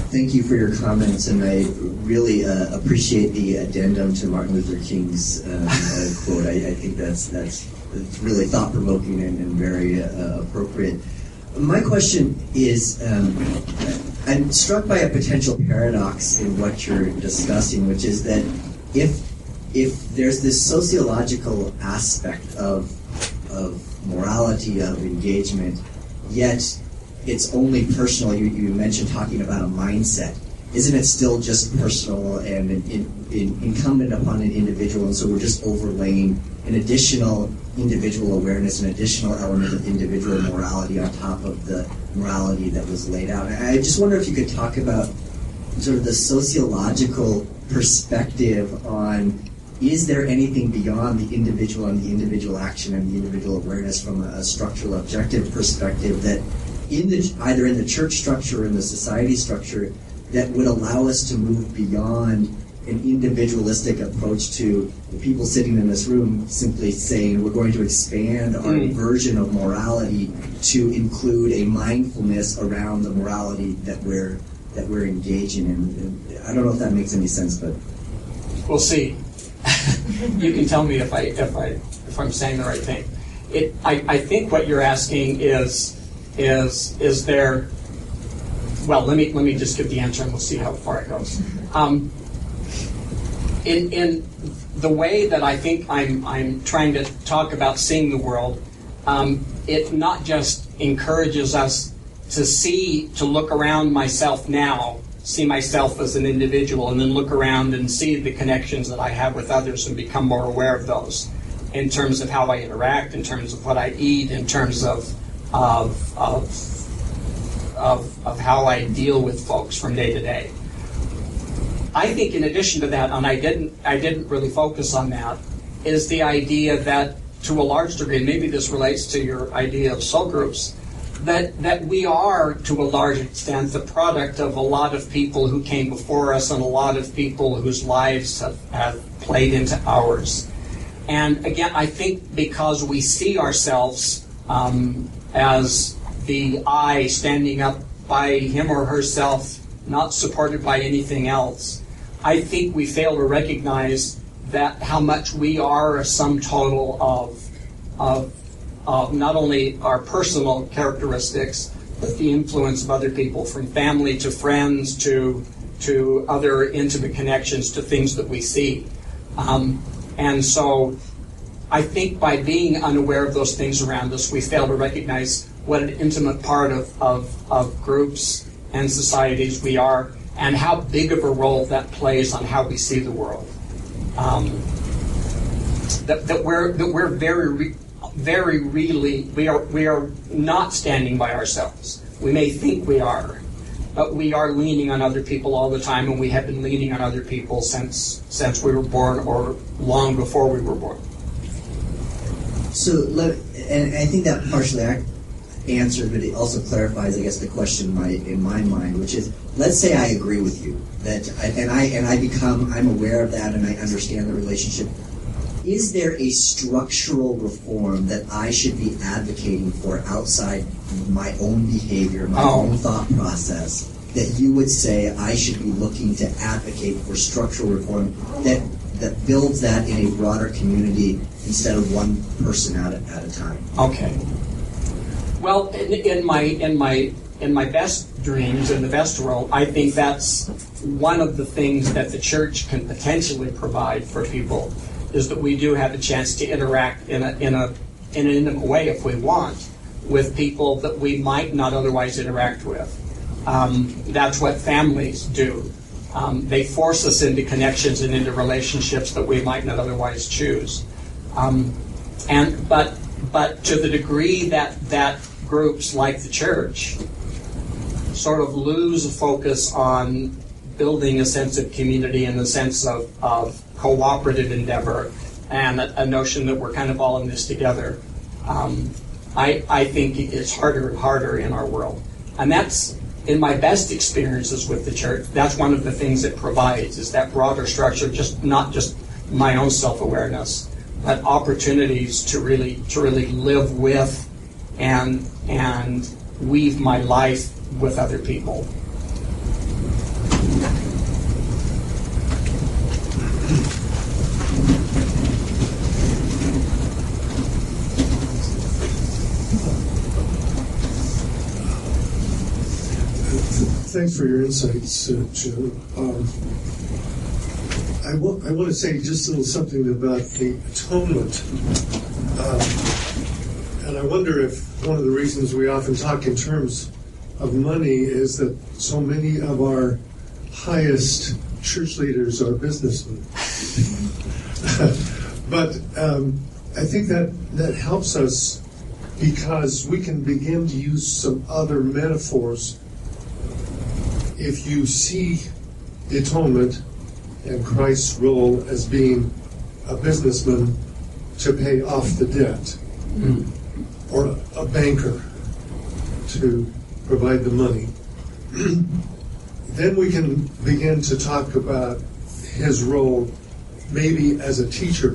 thank you for your comments, and I really uh, appreciate the addendum to Martin Luther King's um, uh, quote. I, I think that's that's really thought-provoking and, and very uh, appropriate. My question is, um, I'm struck by a potential paradox in what you're discussing, which is that if if there's this sociological aspect of of morality, of engagement, yet it's only personal. You, you mentioned talking about a mindset. Isn't it still just personal and in, in, in incumbent upon an individual? And so we're just overlaying an additional individual awareness, an additional element of individual morality on top of the morality that was laid out. I just wonder if you could talk about sort of the sociological perspective on, is there anything beyond the individual and the individual action and the individual awareness from a, a structural objective perspective that in the either in the church structure or in the society structure that would allow us to move beyond an individualistic approach to the people sitting in this room simply saying we're going to expand our mm. version of morality to include a mindfulness around the morality that we're that we're engaging in. I don't know if that makes any sense, but we'll see. You can tell me if I if I if I'm saying the right thing. It I, I think what you're asking is is is there well let me let me just give the answer and we'll see how far it goes. Um, in in the way that I think I'm I'm trying to talk about seeing the world, um, it not just encourages us to see, to look around myself now, see myself as an individual, and then look around and see the connections that I have with others and become more aware of those in terms of how I interact, in terms of what I eat, in terms of of of, of, of how I deal with folks from day to day. I think in addition to that, and I didn't I didn't really focus on that, is the idea that to a large degree, and maybe this relates to your idea of soul groups, that that we are to a large extent the product of a lot of people who came before us and a lot of people whose lives have, have played into ours. And again, I think because we see ourselves um, as the I standing up by him or herself, not supported by anything else, I think we fail to recognize that how much we are a sum total of of of not only our personal characteristics, but the influence of other people, from family to friends to to other intimate connections to things that we see. Um, and so I think by being unaware of those things around us, we fail to recognize what an intimate part of, of, of groups and societies we are, and how big of a role that plays on how we see the world. Um, that, that we're that we're very, re- very really we are we are not standing by ourselves. We may think we are, but we are leaning on other people all the time, and we have been leaning on other people since since we were born, or long before we were born. So, and I think that partially answered, but it also clarifies, I guess, the question in my, in my mind, which is, let's say I agree with you, that, I, and I and I become, I'm aware of that, and I understand the relationship. Is there a structural reform that I should be advocating for outside my own behavior, my oh. own thought process, that you would say I should be looking to advocate for structural reform that that builds that in a broader community instead of one person at a, at a time? Okay. Well, in, in my in my in my best dreams, in the best world, I think that's one of the things that the church can potentially provide for people, is that we do have a chance to interact in a in a in an intimate way, if we want, with people that we might not otherwise interact with. Um, that's what families do. Um, they force us into connections and into relationships that we might not otherwise choose. Um, and but but to the degree that that groups like the church sort of lose a focus on building a sense of community and a sense of, of cooperative endeavor and a, a notion that we're kind of all in this together, um, I, I think it's harder and harder in our world. And that's, in my best experiences with the church, that's one of the things it provides, is that broader structure, just not just my own self-awareness, but opportunities to really to really live with and and weave my life with other people. thanks for your insights, uh, Jim. Um, I, w- I want to say just a little something about the atonement. Um, and I wonder if one of the reasons we often talk in terms of money is that so many of our highest church leaders are businessmen. But um, I think that, that helps us because we can begin to use some other metaphors. If you see the atonement and Christ's role as being a businessman to pay off the debt, mm. or a banker to provide the money, then we can begin to talk about his role maybe as a teacher.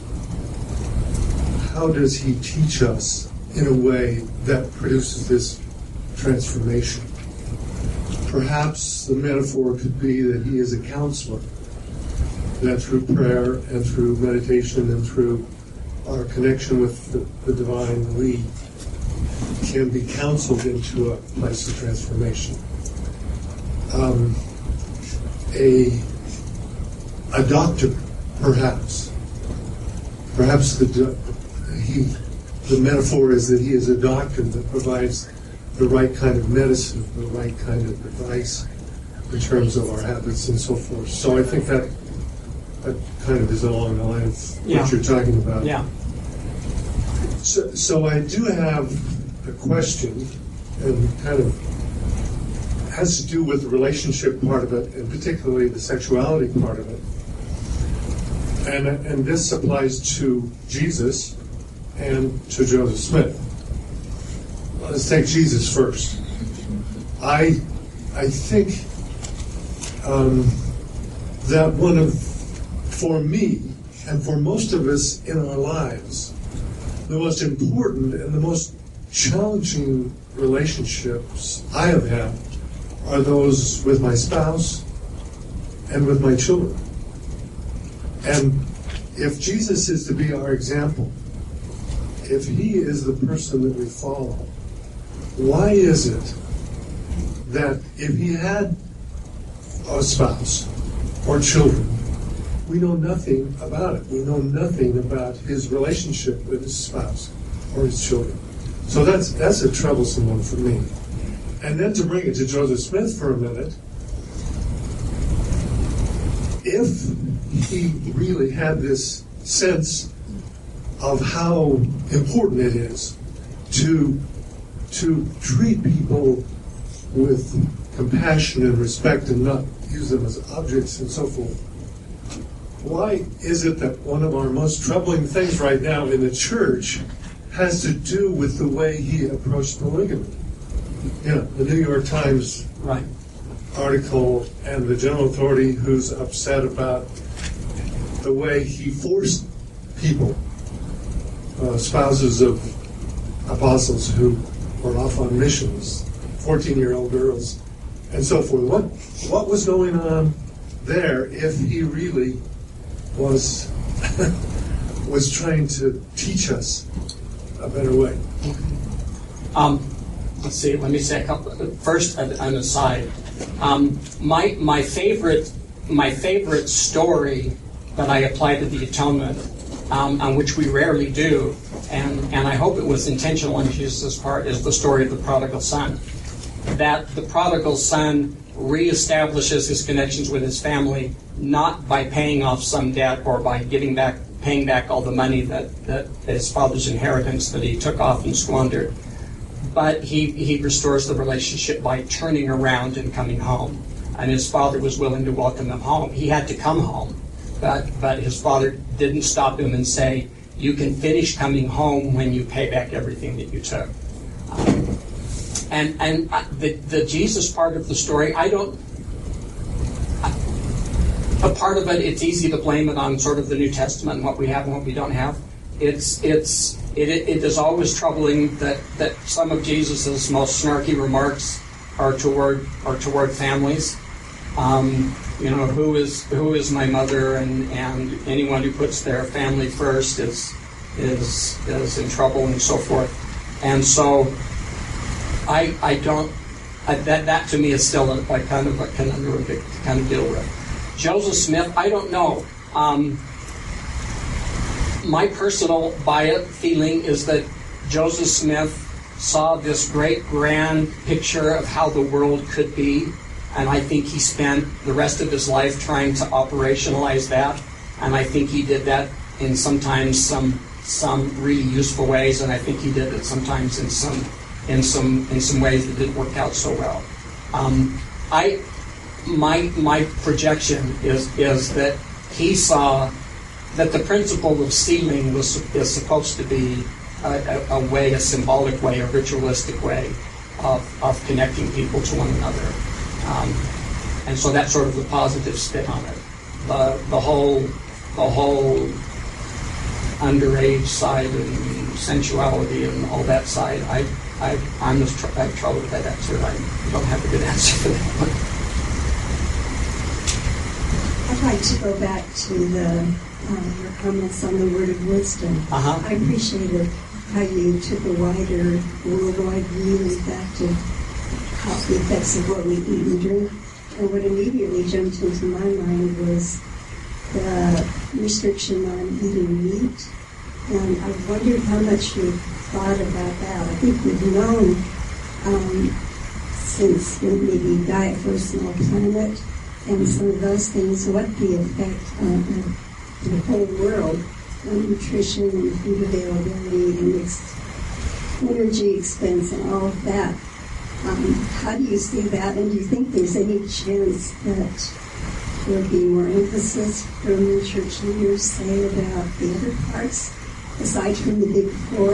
How does he teach us in a way that produces this transformation? Perhaps the metaphor could be that he is a counselor, that through prayer and through meditation and through our connection with the, the divine, we can be counseled into a place of transformation. Um, a, a doctor, perhaps. Perhaps the, he, the metaphor is that he is a doctor that provides the right kind of medicine, the right kind of advice in terms of our habits and so forth. So I think that that kind of is along the line of yeah. what you're talking about. Yeah. So, so I do have a question, and kind of has to do with the relationship part of it, and particularly the sexuality part of it. And and this applies to Jesus and to Joseph Smith. Let's take Jesus first. I I think um, that one of, for me, and for most of us in our lives, the most important and the most challenging relationships I have had are those with my spouse and with my children. And if Jesus is to be our example, if he is the person that we follow, why is it that if he had a spouse or children, we know nothing about it? We know nothing about his relationship with his spouse or his children. So that's that's a troublesome one for me. And then to bring it to Joseph Smith for a minute, if he really had this sense of how important it is to to treat people with compassion and respect and not use them as objects and so forth, why is it that one of our most troubling things right now in the church has to do with the way he approached polygamy? You know, the New York Times right. article and the general authority who's upset about the way he forced people, uh, spouses of apostles who were off on missions, fourteen-year-old girls, and so forth. What what was going on there if he really was was trying to teach us a better way? Um, let's see. Let me say a couple. First, an, an aside. Um, my my favorite my favorite story that I apply to the atonement, um, on which we rarely do, and and I hope it was intentional on Jesus' part, is the story of the prodigal son. That the prodigal son reestablishes his connections with his family, not by paying off some debt or by giving back, paying back all the money that, that his father's inheritance that he took off and squandered, but he, he restores the relationship by turning around and coming home. And his father was willing to welcome him home. He had to come home, but but his father didn't stop him and say, "You can finish coming home when you pay back everything that you took." Um, And and the the Jesus part of the story, I don't. A part of it, it's easy to blame it on sort of the New Testament and what we have and what we don't have. It's it's it it is always troubling that, that some of Jesus's most snarky remarks are toward are toward families. Um, you know, who is who is my mother, and, and anyone who puts their family first is is is in trouble and so forth. And so. I, I don't I, that that to me is still a, a kind of a conundrum to kind of deal with. Joseph Smith, I don't know. Um, my personal bias feeling is that Joseph Smith saw this great grand picture of how the world could be, and I think he spent the rest of his life trying to operationalize that, and I think he did that in sometimes some some really useful ways, and I think he did it sometimes in some in some in some ways that didn't work out so well. Um, I my my projection is is that he saw that the principle of sealing was is supposed to be a, a, a way, a symbolic way, a ritualistic way of, of connecting people to one another. Um, and so that's sort of the positive spin on it. The the whole the whole underage side and sensuality and all that side, I I I'm just tr- I have trouble with that answer. I don't have a good answer for that one. I'd like to go back to the uh, your comments on the word of wisdom. Uh-huh. I appreciated how you took a wider worldwide view, in fact, of how the effects of what we eat and drink. And what immediately jumped into my mind was the restriction on eating meat. And I wondered how much you thought about that. I think we've known um, since maybe Diet for a Small Planet and some of those things, what the effect on the, the whole world on nutrition and food availability and ex- energy expense and all of that. Um, how do you see that? And do you think there's any chance that there will be more emphasis from the church leaders, say, about the other parts, aside from the big four?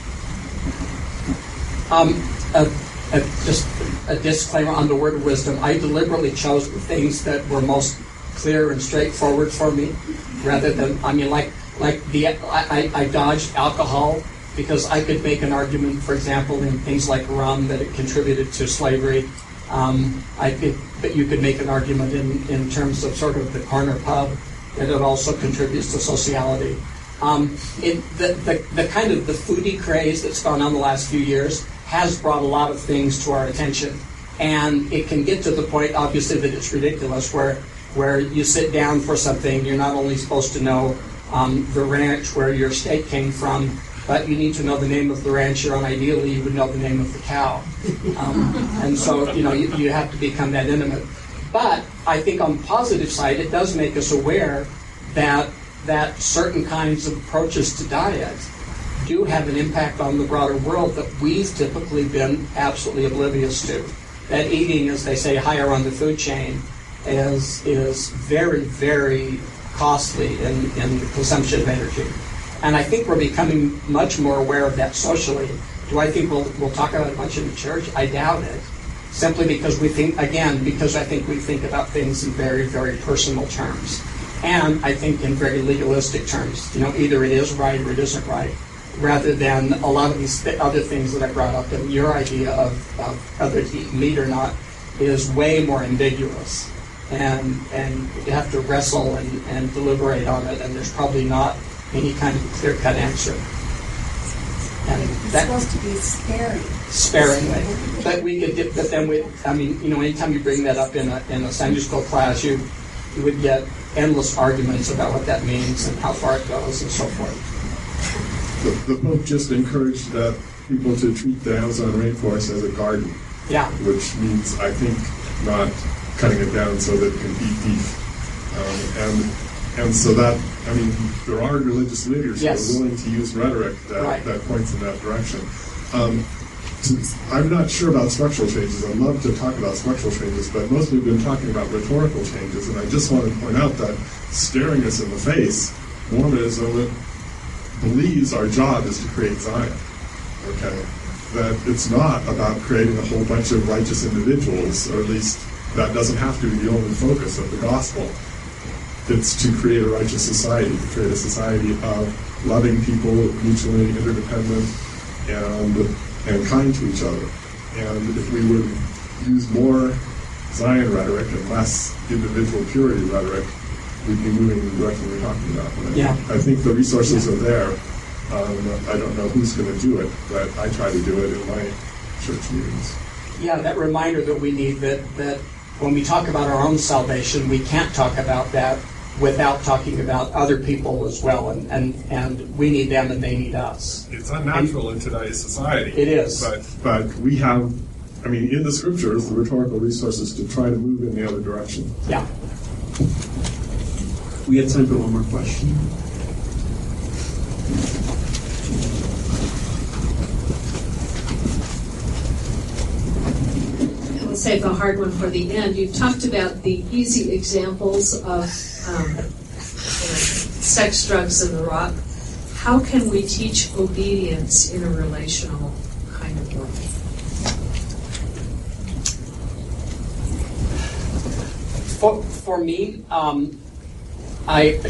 Um, uh, uh, just a disclaimer on the word of wisdom. I deliberately chose the things that were most clear and straightforward for me, rather than, I mean, like, like the I, I dodged alcohol because I could make an argument, for example, in things like rum that it contributed to slavery. Um, I could, but you could make an argument in, in terms of sort of the corner pub that it also contributes to sociality. Um, it, the, the, the kind of the foodie craze that's gone on the last few years has brought a lot of things to our attention. And it can get to the point, obviously, that it's ridiculous, where where you sit down for something, you're not only supposed to know um, the ranch where your steak came from, but you need to know the name of the rancher, and ideally you would know the name of the cow. Um, and so, you know, you, you have to become that intimate. But I think on the positive side, it does make us aware that that certain kinds of approaches to diet do have an impact on the broader world that we've typically been absolutely oblivious to. That eating, as they say, higher on the food chain is is very, very costly in, in the consumption of energy. And I think we're becoming much more aware of that socially. Do I think we'll, we'll talk about it much in the church? I doubt it. Simply because we think, again, because I think we think about things in very, very personal terms. And I think in very legalistic terms. You know, either it is right or it isn't right, rather than a lot of these th- other things that I brought up. And your idea of, of whether to eat meat or not is way more ambiguous. And and you have to wrestle and, and deliberate on it, and there's probably not any kind of clear-cut answer. And it's that, supposed to be sparing. Sparingly. But we could, but then we, I mean, you know, anytime you bring that up in a in a Sunday school class, you you would get endless arguments about what that means and how far it goes and so forth. The, the Pope just encouraged uh, people to treat the Amazon rainforest as a garden. Yeah. Which means, I think, not cutting it down so that it can feed beef. Um, and and so that, I mean, there are religious leaders yes. who are willing to use rhetoric that, right. that points in that direction. Um, to, I'm not sure about structural changes. I'd love to talk about structural changes, but mostly we've been talking about rhetorical changes, and I just want to point out that staring us in the face, Mormonism believes our job is to create Zion. Okay? That it's not about creating a whole bunch of righteous individuals, or at least that doesn't have to be the only focus of the gospel. It's to create a righteous society, to create a society of loving people, mutually interdependent, and and kind to each other. And if we would use more Zion rhetoric and less individual purity rhetoric, we'd be moving in the direction we're talking about. And yeah. I think the resources yeah. are there. Um, I don't know who's going to do it, but I try to do it in my church meetings. Yeah, that reminder that we need that, that when we talk about our own salvation, we can't talk about that without talking about other people as well, and, and, and we need them and they need us. It's unnatural and, in today's society. It is. But, but we have, I mean, in the scriptures, the rhetorical resources to try to move in the other direction. Yeah. We have time for one more question. We'll save the hard one for the end. You talked about the easy examples of um, you know, sex, drugs, and the rock. How can we teach obedience in a relational kind of way? For, for me, um, I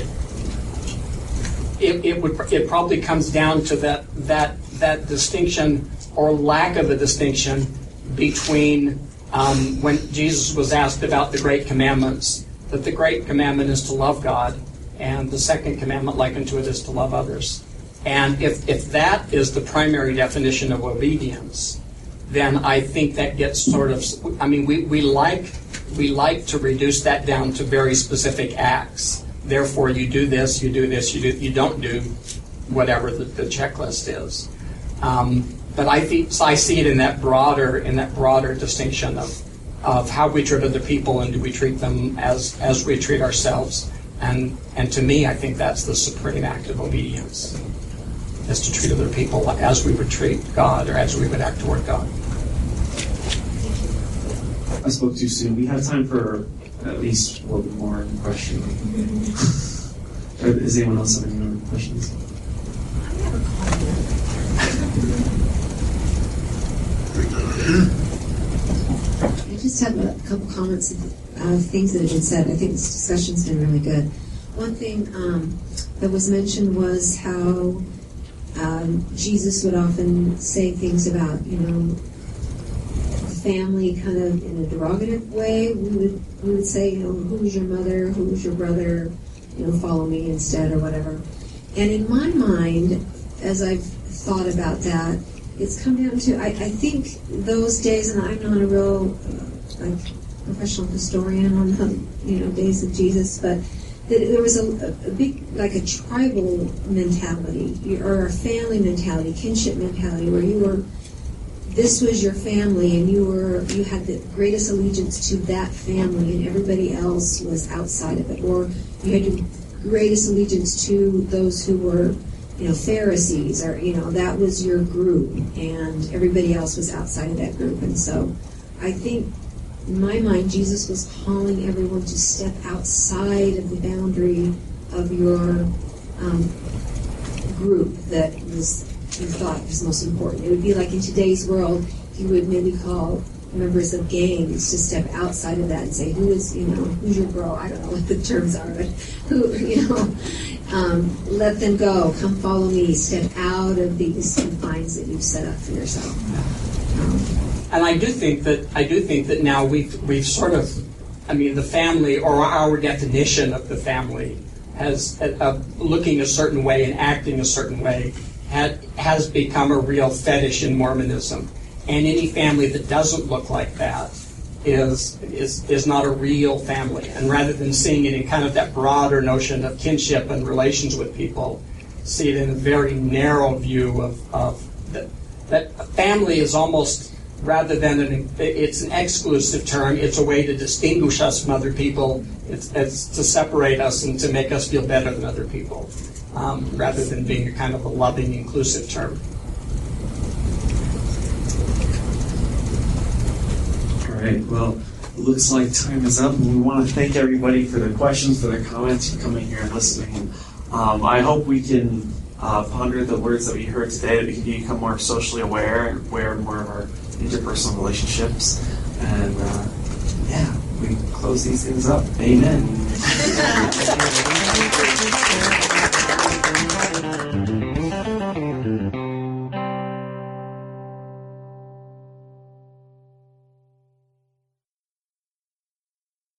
it, it would it probably comes down to that that that distinction or lack of a distinction between um, when Jesus was asked about the great commandments, that the great commandment is to love God, and the second commandment, like unto it, is to love others. And if if that is the primary definition of obedience, then I think that gets sort of, I mean, we, we like we like to reduce that down to very specific acts. Therefore, you do this, you do this, you do you don't do whatever the, the checklist is. Um, but I think so I see it in that broader in that broader distinction of of how we treat other people and do we treat them as as we treat ourselves. And and to me, I think that's the supreme act of obedience, is to treat other people as we would treat God or as we would act toward God. I spoke too soon. We have time for at least a little bit more question. Or does anyone else have any more questions? I just have a couple comments of uh, things that have been said. I think this discussion's been really good. One thing um, that was mentioned was how um, Jesus would often say things about, you know, family kind of in a derogative way. We would we would say, you know, who's your mother, who's your brother, you know, follow me instead or whatever. And in my mind, as I've thought about that, it's come down to, I, I think those days, and I'm not a real uh, like professional historian on the, you know, days of Jesus, but that there was a, a big, like a tribal mentality, or a family mentality, kinship mentality, where you were, this was your family, and you were you had the greatest allegiance to that family, and everybody else was outside of it. Or you had your greatest allegiance to those who were, you know, Pharisees, or, you know, that was your group, and everybody else was outside of that group. And so I think, in my mind, Jesus was calling everyone to step outside of the boundary of your um, group that was you thought was most important. It would be like in today's world, you would maybe call members of gangs to step outside of that and say, who is, you know, who's your bro? I don't know what the terms are, but who, you know, um, let them go. Come follow me. Step out of these confines that you've set up for yourself. Um, And I do think that I do think that now we've we've sort of, I mean, the family, or our definition of the family, has uh, looking a certain way and acting a certain way, had, has become a real fetish in Mormonism. And any family that doesn't look like that is is is not a real family. And rather than seeing it in kind of that broader notion of kinship and relations with people, see it in a very narrow view of of that that family is almost, rather than an, it's an exclusive term, it's a way to distinguish us from other people. It's, it's to separate us and to make us feel better than other people, um, rather than being a kind of a loving, inclusive term. All right, well, it looks like time is up, and we want to thank everybody for their questions, for their comments, for coming here and listening. Um, I hope we can uh, ponder the words that we heard today, that we can become more socially aware and aware more of our interpersonal relationships. And uh, yeah, we close these things up. Amen.